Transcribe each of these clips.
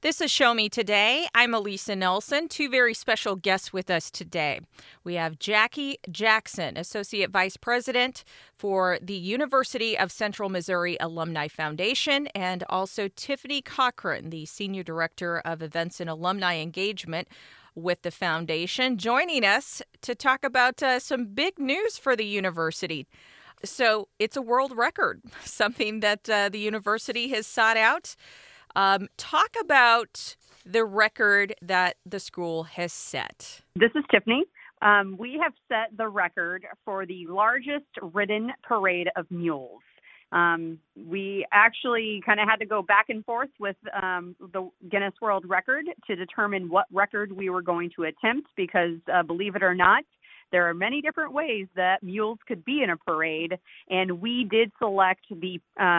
This is Show Me Today. I'm Elisa Nelson. Two very special guests with us today. We have Jackie Jackson, Associate Vice President for the University of Central Missouri Alumni Foundation, and also Tiffany Cochran, the Senior Director of Events and Alumni Engagement with the foundation, joining us to talk about some big news for the university. So it's a world record, something that the university has sought out. Talk about the record that the school has set. This is Tiffany. We have set the record for the largest ridden parade of mules. We actually kind of had to go back and forth with the Guinness World Record to determine what record we were going to attempt because, believe it or not, there are many different ways that mules could be in a parade, and we did select the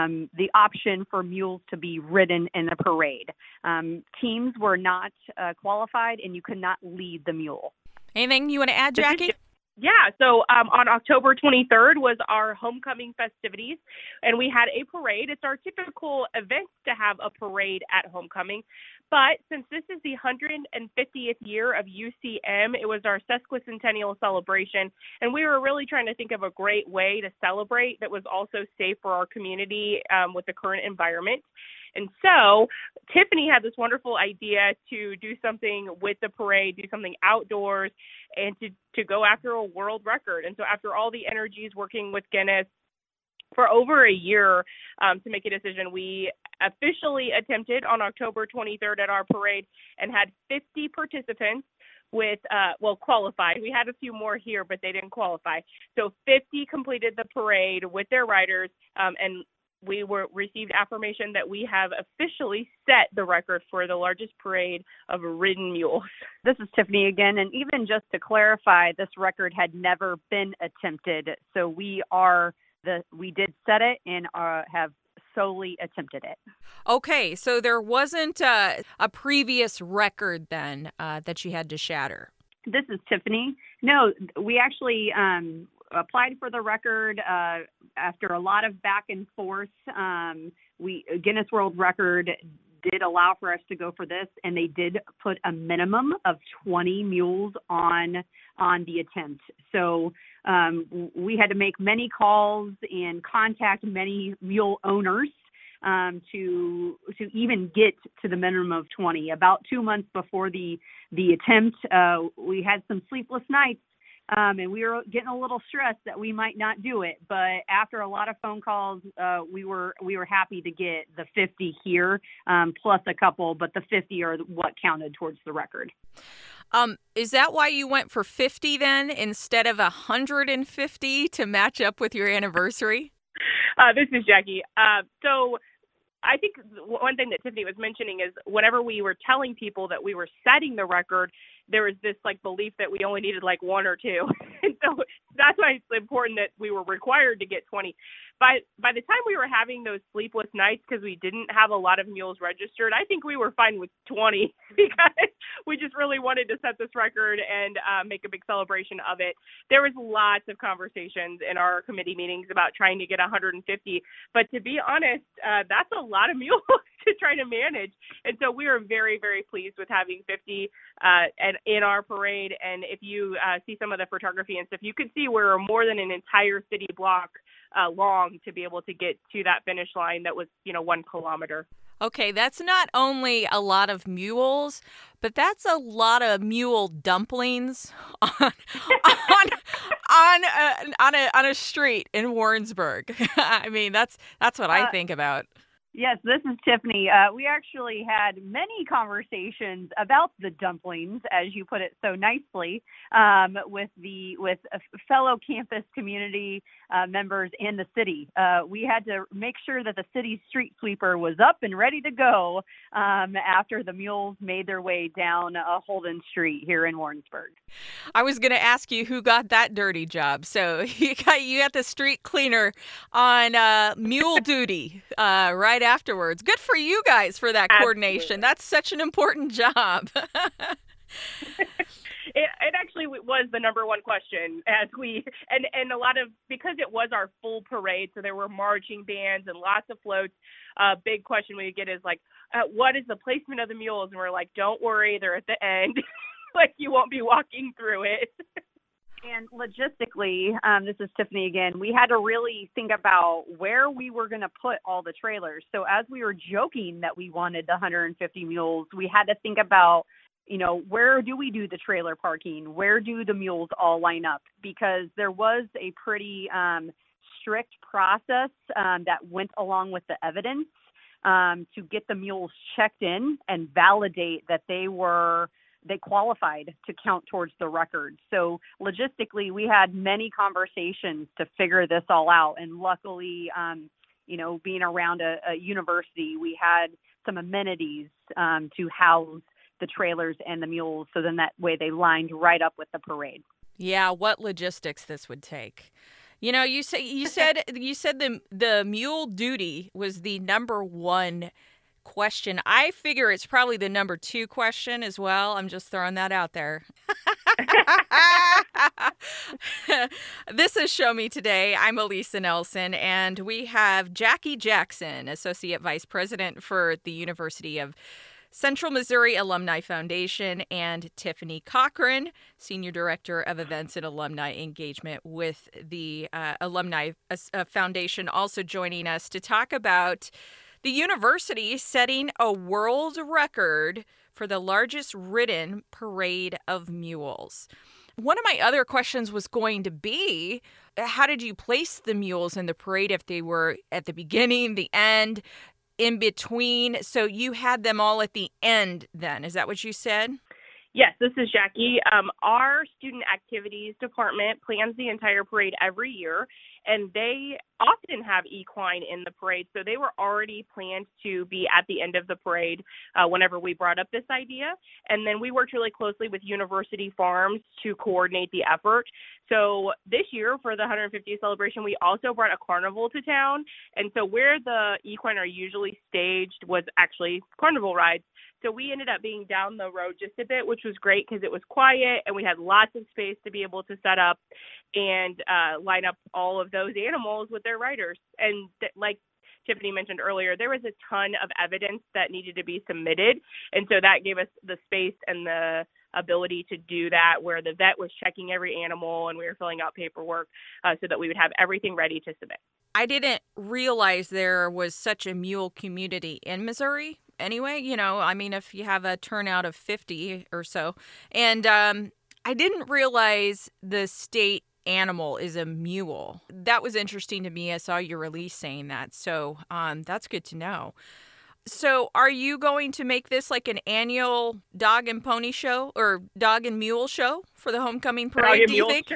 option for mules to be ridden in the parade. Teams were not qualified, and you could not lead the mule. Anything you want to add, Jackie? Yeah, so on October 23rd was our homecoming festivities, and we had a parade. It's our typical event to have a parade at homecoming, but since this is the 150th year of UCM, it was our sesquicentennial celebration, and we were really trying to think of a great way to celebrate that was also safe for our community with the current environment. And so Tiffany had this wonderful idea to do something with the parade, do something outdoors, and to go after a world record. And so after all the energies working with Guinness for over a year to make a decision, we officially attempted on October 23rd at our parade and had 50 participants with, qualified. We had a few more here, but they didn't qualify. So 50 completed the parade with their riders, and we received affirmation that we have officially set the record for the largest parade of ridden mules. This is Tiffany again, and even just to clarify, this record had never been attempted. So we did set it and have solely attempted it. Okay, so there wasn't a previous record then that you had to shatter. This is Tiffany. No, we actually applied for the record after a lot of back and forth. Guinness World Record did allow for us to go for this, and they did put a minimum of 20 mules on the attempt. So we had to make many calls and contact many mule owners to even get to the minimum of 20. About 2 months before the attempt, we had some sleepless nights. And we were getting a little stressed that we might not do it, but after a lot of phone calls, we were happy to get the 50 here, plus a couple, but the 50 are what counted towards the record. Is that why you went for 50 then instead of 150 to match up with your anniversary? This is Jackie. So I think one thing that Tiffany was mentioning is whenever we were telling people that we were setting the record, there was this belief that we only needed one or two. And so that's why it's important that we were required to get 20. By the time we were having those sleepless nights because we didn't have a lot of mules registered, I think we were fine with 20 because we just really wanted to set this record and make a big celebration of it. There was lots of conversations in our committee meetings about trying to get 150, but to be honest, that's a lot of mules to try to manage. And so we are very, very pleased with having 50 in our parade. And if you see some of the photography and stuff, you can see we're more than an entire city block long to be able to get to that finish line that was, 1 kilometer. Okay, that's not only a lot of mules, but that's a lot of mule dumplings on a street in Warrensburg. I mean, that's what I think about. Yes, this is Tiffany. We actually had many conversations about the dumplings, as you put it so nicely, with fellow campus community members in the city. We had to make sure that the city street sweeper was up and ready to go after the mules made their way down Holden Street here in Warrensburg. I was going to ask you who got that dirty job. So you got the street cleaner on mule duty right afterwards. Good for you guys for that coordination. Absolutely. That's such an important job. It actually was the number one question as and a lot of, because it was our full parade, so there were marching bands and lots of floats. Big question we would get is like, what is the placement of the mules? And we're like, don't worry, they're at the end. Like, you won't be walking through it. And logistically, this is Tiffany again, we had to really think about where we were going to put all the trailers. So as we were joking that we wanted the 150 mules, we had to think about, where do we do the trailer parking? Where do the mules all line up? Because there was a pretty strict process that went along with the evidence to get the mules checked in and validate that they qualified to count towards the record. So logistically, we had many conversations to figure this all out. And luckily, being around a university, we had some amenities to house the trailers and the mules. So then that way they lined right up with the parade. Yeah, what logistics this would take. You said the mule duty was the number one question. I figure it's probably the number two question as well. I'm just throwing that out there. This is Show Me Today. I'm Elisa Nelson, and we have Jackie Jackson, Associate Vice President for the University of Central Missouri Alumni Foundation, and Tiffany Cochran, Senior Director of Events and Alumni Engagement with the Alumni Foundation, also joining us to talk about the university setting a world record for the largest ridden parade of mules. One of my other questions was going to be, how did you place the mules in the parade, if they were at the beginning, the end, in between? So you had them all at the end then. Is that what you said? Yes, this is Jackie. Our student activities department plans the entire parade every year, and they often have equine in the parade. So they were already planned to be at the end of the parade whenever we brought up this idea. And then we worked really closely with University Farms to coordinate the effort. So this year for the 150th celebration, we also brought a carnival to town. And so where the equine are usually staged was actually carnival rides. So we ended up being down the road just a bit, which was great because it was quiet and we had lots of space to be able to set up and line up all of those animals with their riders. And like Tiffany mentioned earlier, there was a ton of evidence that needed to be submitted. And so that gave us the space and the ability to do that, where the vet was checking every animal and we were filling out paperwork so that we would have everything ready to submit. I didn't realize there was such a mule community in Missouri. Anyway, if you have a turnout of 50 or so. And I didn't realize the state animal is a mule. That was interesting to me. I saw your release saying that. So that's good to know. So are you going to make this like an annual dog and pony show or dog and mule show for the homecoming parade, do you think?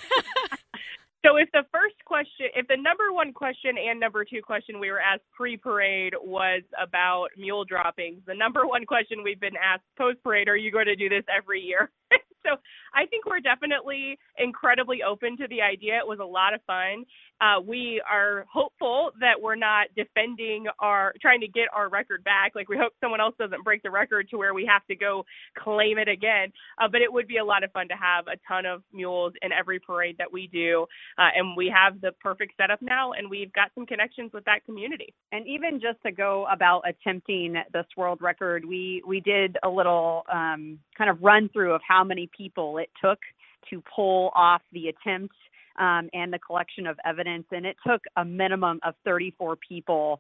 So if the number one question and number two question we were asked pre-parade was about mule droppings, the number one question we've been asked post-parade, are you going to do this every year? So I think we're definitely incredibly open to the idea. It was a lot of fun. We are hopeful that we're not trying to get our record back. Like, we hope someone else doesn't break the record to where we have to go claim it again. But it would be a lot of fun to have a ton of mules in every parade that we do. And we have the perfect setup now, and we've got some connections with that community. And even just to go about attempting this world record, we did a little kind of run through of how many people it took to pull off the attempt and the collection of evidence. And it took a minimum of 34 people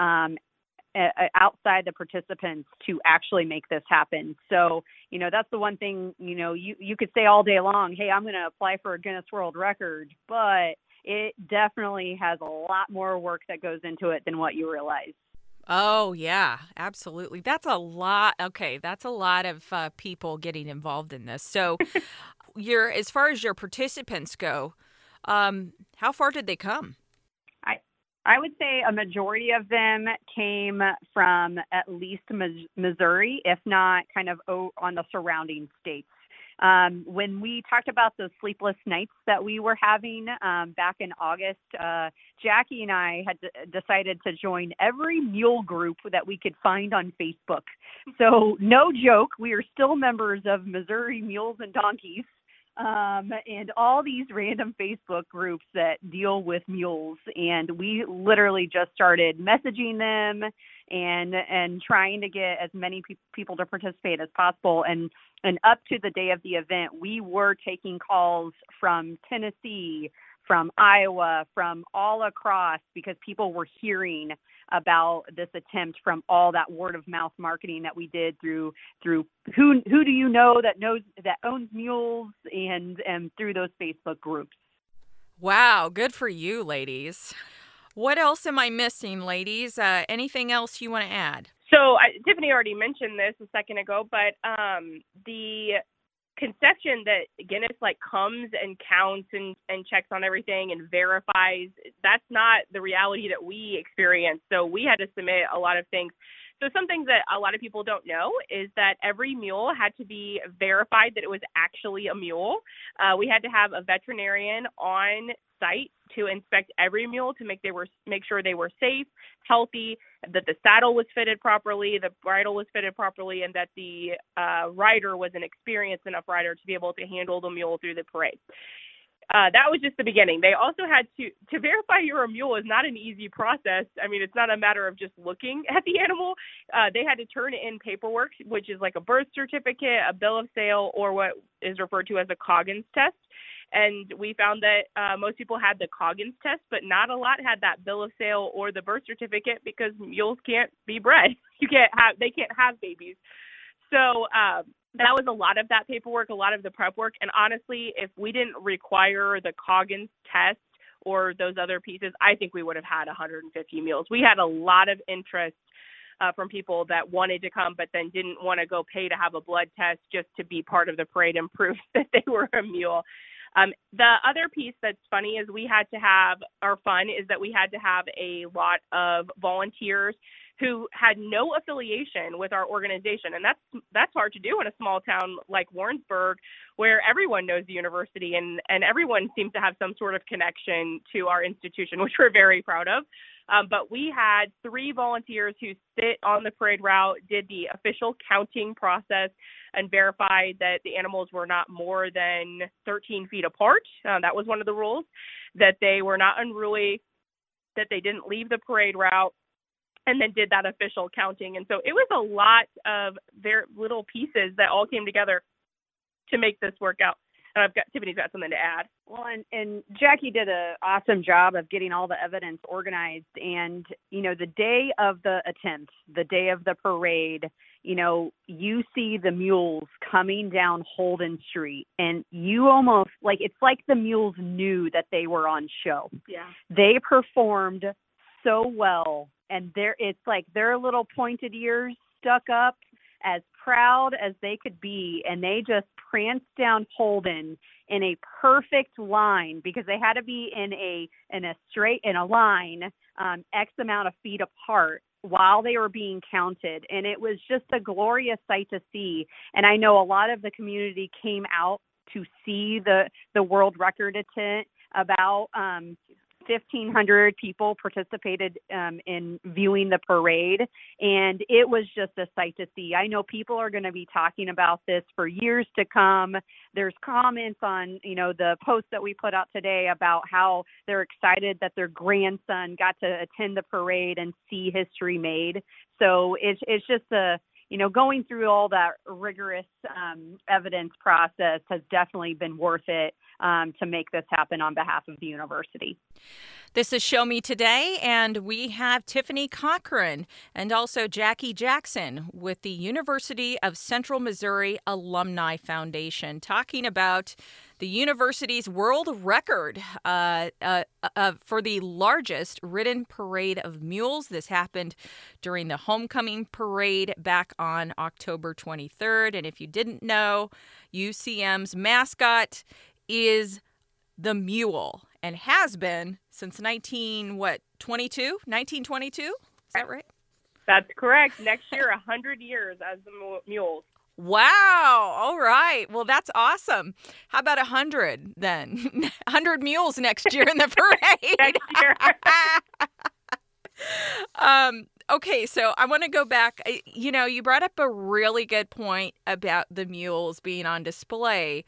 outside the participants to actually make this happen. So, that's the one thing, you could say all day long, hey, I'm going to apply for a Guinness World Record, but it definitely has a lot more work that goes into it than what you realize. Oh, yeah, absolutely. That's a lot. Okay, that's a lot of people getting involved in this. So as far as your participants go, how far did they come? I would say a majority of them came from at least Missouri, if not kind of on the surrounding states. When we talked about those sleepless nights that we were having back in August, Jackie and I had decided to join every mule group that we could find on Facebook. So no joke, we are still members of Missouri Mules and Donkeys. And all these random Facebook groups that deal with mules. And we literally just started messaging them and trying to get as many people to participate as possible. And up to the day of the event, we were taking calls from Tennessee, from Iowa, from all across, because people were hearing about this attempt from all that word of mouth marketing that we did through who do you know that owns mules and through those Facebook groups. Wow, good for you, ladies. What else am I missing, ladies? Anything else you want to add? So Tiffany already mentioned this a second ago, but the conception that Guinness comes and counts and checks on everything and verifies, that's not the reality that we experience. So we had to submit a lot of things. So some things that a lot of people don't know is that every mule had to be verified that it was actually a mule. We had to have a veterinarian on site to inspect every mule to make sure they were safe, healthy, that the saddle was fitted properly, the bridle was fitted properly, and that the rider was an experienced enough rider to be able to handle the mule through the parade. That was just the beginning. They also had to verify you're a mule is not an easy process. I mean, it's not a matter of just looking at the animal. They had to turn in paperwork, which is like a birth certificate, a bill of sale, or what is referred to as a Coggins test. And we found that most people had the Coggins test, but not a lot had that bill of sale or the birth certificate because mules can't be bred. They can't have babies. So that was a lot of that paperwork, a lot of the prep work. And honestly, if we didn't require the Coggins test or those other pieces, I think we would have had 150 mules. We had a lot of interest from people that wanted to come, but then didn't want to go pay to have a blood test just to be part of the parade and prove that they were a mule. The other piece that's funny is we had to have a lot of volunteers who had no affiliation with our organization. And that's hard to do in a small town like Warrensburg, where everyone knows the university and everyone seems to have some sort of connection to our institution, which we're very proud of. But we had 3 volunteers who sit on the parade route, did the official counting process, and verified that the animals were not more than 13 feet apart. That was one of the rules, that they were not unruly, that they didn't leave the parade route, and then did that official counting. And so it was a lot of their little pieces that all came together to make this work out. And Tiffany's got something to add. Well, and Jackie did an awesome job of getting all the evidence organized. And, the day of the attempt, the day of the parade, you see the mules coming down Holden Street, and you almost it's like the mules knew that they were on show. Yeah. They performed so well, and it's like their little pointed ears stuck up, as proud as they could be, and they just pranced down Holden in a perfect line, because they had to be in a line X amount of feet apart while they were being counted. And it was just a glorious sight to see. And I know a lot of the community came out to see the world record attempt. About 1,500 people participated in viewing the parade, and it was just a sight to see. I know people are going to be talking about this for years to come. There's comments on, the post that we put out today about how they're excited that their grandson got to attend the parade and see history made. So it's just going through all that rigorous evidence process has definitely been worth it to make this happen on behalf of the university. This is Show Me Today, and we have Tiffany Cochran and also Jackie Jackson with the University of Central Missouri Alumni Foundation talking about the university's world record for the largest ridden parade of mules. This happened during the homecoming parade back on October 23rd. And if you didn't know, UCM's mascot is the mule and has been since 1922? Is that right? That's correct. Next year, 100 years as the mules. Wow. All right. Well, that's awesome. How about 100 then? 100 mules next year in the parade. Next year. Okay, so I want to go back. You brought up a really good point about the mules being on display.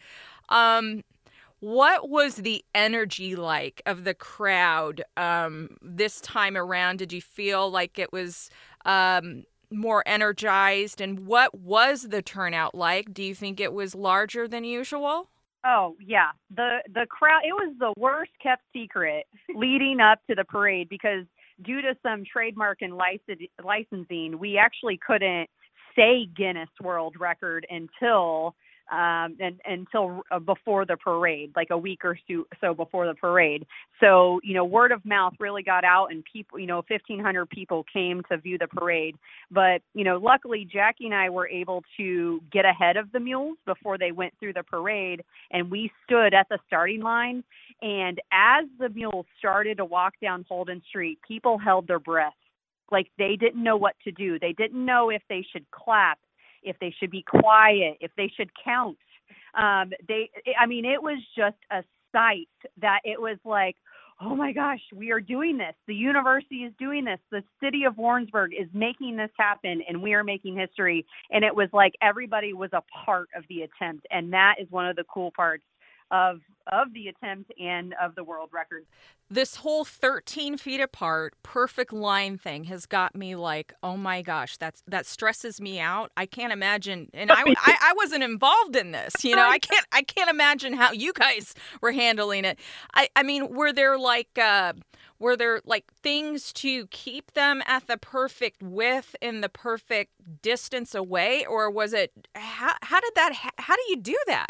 What was the energy like of the crowd this time around? Did you feel like it was more energized? And what was the turnout like? Do you think it was larger than usual? Oh yeah, the crowd. It was the worst kept secret leading up to the parade because due to some trademark and licensing, we actually couldn't say Guinness World Record until before the parade, like a week or so before the parade. So, word of mouth really got out and people, 1,500 people came to view the parade. But, luckily Jackie and I were able to get ahead of the mules before they went through the parade. And we stood at the starting line. And as the mules started to walk down Holden Street, people held their breath. Like they didn't know what to do. They didn't know if they should clap, if they should be quiet, if they should count. It was just a sight that it was like, oh my gosh, we are doing this. The university is doing this. The city of Warrensburg is making this happen, and we are making history. And it was like everybody was a part of the attempt. And that is one of the cool parts of the attempt and of the world record. This whole 13 feet apart, perfect line thing has got me like, oh my gosh, that stresses me out. I can't imagine, and I wasn't involved in this. I can't imagine how you guys were handling it. I mean, were there like things to keep them at the perfect width and the perfect distance away, or was it how do you do that?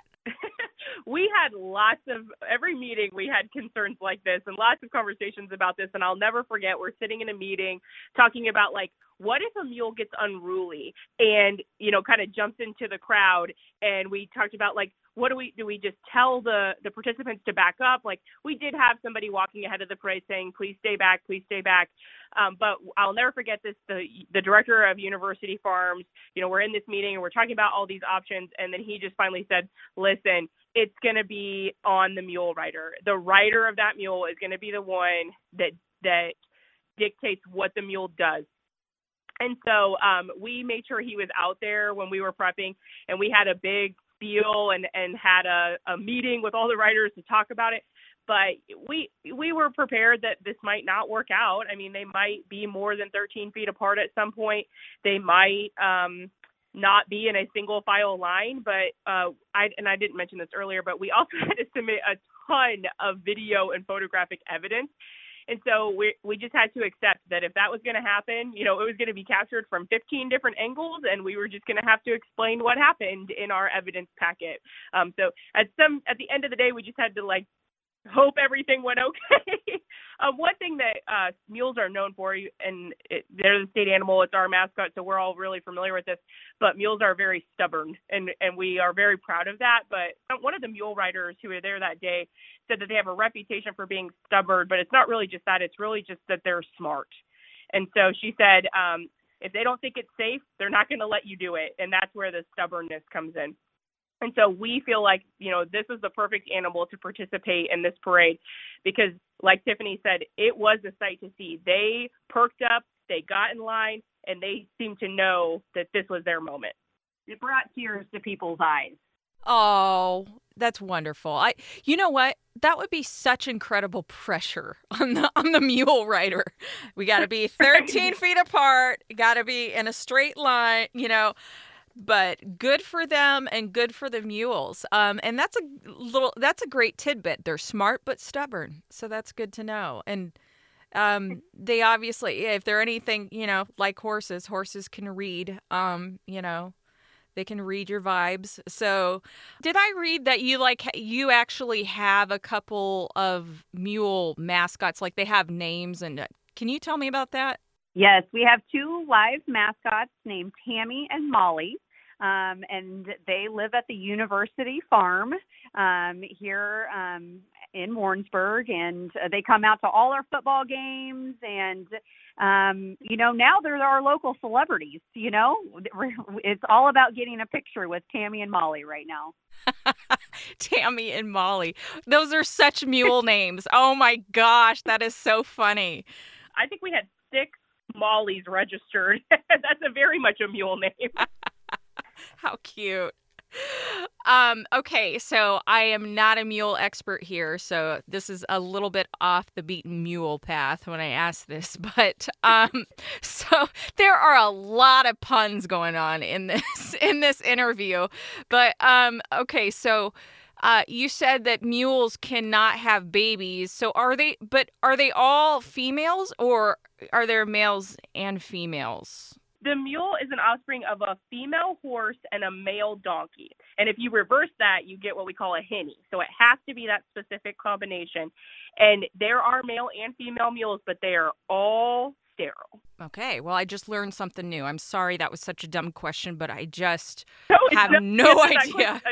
We had every meeting we had concerns like this and lots of conversations about this. And I'll never forget, we're sitting in a meeting talking about like, what if a mule gets unruly and, kind of jumps into the crowd? And we talked about like, what do we just tell the participants to back up? Like we did have somebody walking ahead of the parade saying, please stay back, please stay back. But I'll never forget this. The director of University Farms, we're in this meeting and we're talking about all these options. And then he just finally said, listen, it's going to be on the mule rider. The rider of that mule is going to be the one that dictates what the mule does. And so we made sure he was out there when we were prepping, and we had a big spiel and had a meeting with all the riders to talk about it. But we were prepared that this might not work out. I mean, they might be more than 13 feet apart at some point. They might not be in a single file line, but I didn't mention this earlier, but we also had to submit a ton of video and photographic evidence. And so we just had to accept that if that was going to happen, it was going to be captured from 15 different angles, and we were just going to have to explain what happened in our evidence packet. So at the end of the day, we just had to hope everything went okay. One thing that mules are known for, and they're the state animal, it's our mascot, so we're all really familiar with this, but mules are very stubborn, and we are very proud of that. But one of the mule riders who were there that day said that they have a reputation for being stubborn, but it's not really just that, it's really just that they're smart. And so she said, if they don't think it's safe, they're not going to let you do it, and that's where the stubbornness comes in. And so we feel like, this is the perfect animal to participate in this parade because, like Tiffany said, it was a sight to see. They perked up, they got in line, and they seemed to know that this was their moment. It brought tears to people's eyes. Oh, that's wonderful. You know what? That would be such incredible pressure on the mule rider. We got to be 13 feet apart, got to be in a straight line, But good for them and good for the mules. And that's a great tidbit. They're smart but stubborn. So that's good to know. And they obviously, if they're anything, like horses can read, they can read your vibes. So did I read that you actually have a couple of mule mascots, like they have names, and can you tell me about that? Yes, we have two live mascots named Tammy and Molly, and they live at the University Farm here in Warrensburg, and they come out to all our football games, and now they're our local celebrities. It's all about getting a picture with Tammy and Molly right now. Tammy and Molly. Those are such mule names. Oh my gosh, that is so funny. I think we had 6 Mollies registered. That's very much a mule name. How cute. Okay, so I am not a mule expert here, so this is a little bit off the beaten mule path when I ask this, but so there are a lot of puns going on in this interview. But okay, so you said that mules cannot have babies. So are they all females, or are there males and females? The mule is an offspring of a female horse and a male donkey. And if you reverse that, you get what we call a henny. So it has to be that specific combination. And there are male and female mules, but they are all sterile. Okay, well, I just learned something new. I'm sorry that was such a dumb question, but I just have no idea.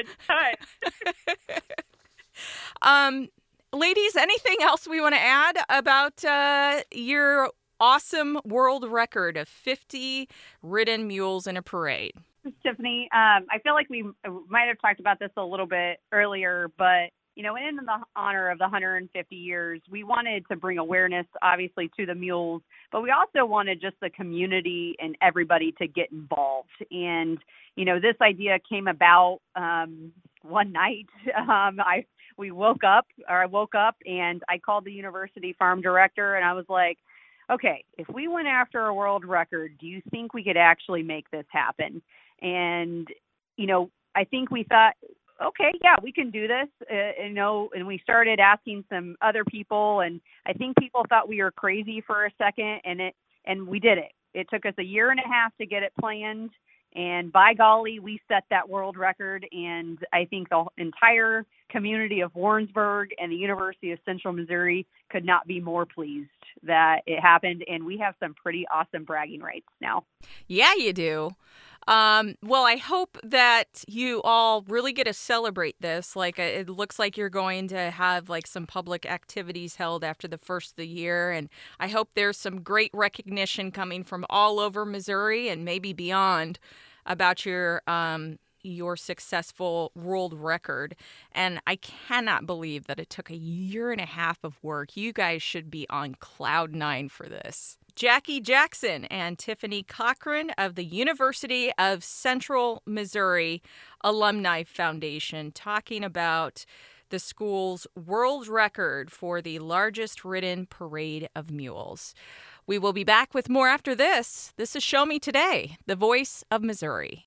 Ladies, anything else we want to add about your awesome world record of 50 ridden mules in a parade? Tiffany, I feel like we might have talked about this a little bit earlier, but in the honor of the 150 years, we wanted to bring awareness, obviously, to the mules, but we also wanted just the community and everybody to get involved. And, this idea came about one night. I woke up and I called the university farm director, and I was like, okay, if we went after a world record, do you think we could actually make this happen? And, I think we thought, okay, yeah, we can do this, and we started asking some other people, and I think people thought we were crazy for a second, and we did it. It took us a year and a half to get it planned, and by golly, we set that world record, and I think the entire community of Warrensburg and the University of Central Missouri could not be more pleased that it happened, and we have some pretty awesome bragging rights now. Yeah, you do. Well, I hope that you all really get to celebrate this. Like, it looks like you're going to have some public activities held after the first of the year. And I hope there's some great recognition coming from all over Missouri and maybe beyond about your successful world record. And I cannot believe that it took a year and a half of work. You guys should be on cloud 9 for this. Jackie Jackson and Tiffany Cochran of the University of Central Missouri Alumni Foundation talking about the school's world record for the largest ridden parade of mules. We will be back with more after this. This is Show Me Today, the voice of Missouri.